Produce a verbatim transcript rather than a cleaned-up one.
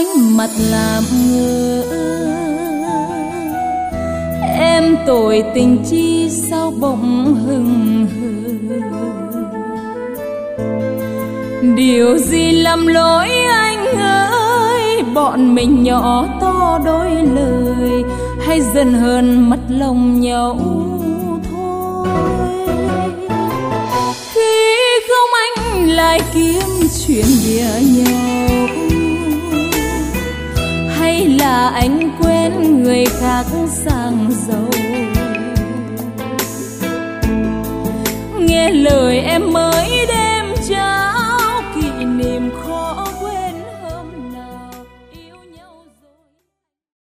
ngoảnh mặt làm ngơ. Em tội tình chi sao bỗng hừng hờ, điều gì làm lỗi anh ơi, bọn mình nhỏ to đôi lời, hay dần hơn mất lòng nhau thôi. Khi không anh lại kiếm chuyện bịa nhau, hay là anh quên người khác sang giàu. Nghe lời em ơi